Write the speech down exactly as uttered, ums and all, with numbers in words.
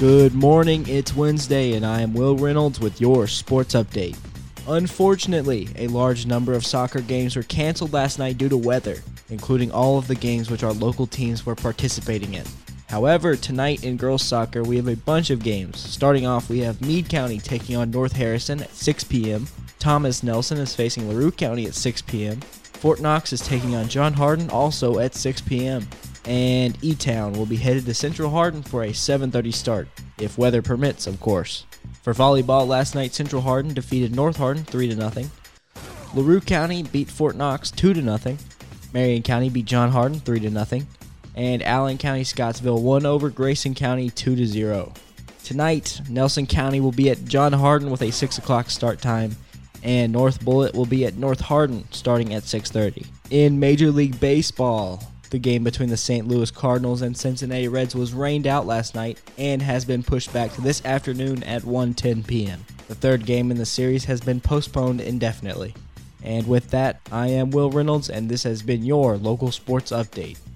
Good morning, it's Wednesday, and I am Will Reynolds with your sports update. Unfortunately, a large number of soccer games were canceled last night due to weather, including all of the games which our local teams were participating in. However, tonight in girls soccer, we have a bunch of games. Starting off, we have Meade County taking on North Harrison at six p.m. Thomas Nelson is facing LaRue County at six p.m. Fort Knox is taking on John Hardin also at six p.m. And E-Town will be headed to Central Hardin for a seven thirty start, if weather permits, of course. For volleyball, last night Central Hardin defeated North Hardin three to nothing. LaRue County beat Fort Knox two to nothing. Marion County beat John Hardin three to nothing. And Allen County Scottsville won over Grayson County two to zero. Tonight, Nelson County will be at John Hardin with a six o'clock start time, and North Bullitt will be at North Hardin starting at six thirty. In Major League Baseball, the game between the Saint Louis Cardinals and Cincinnati Reds was rained out last night and has been pushed back to this afternoon at one ten p.m. The third game in the series has been postponed indefinitely. And with that, I am Will Reynolds, and this has been your local sports update.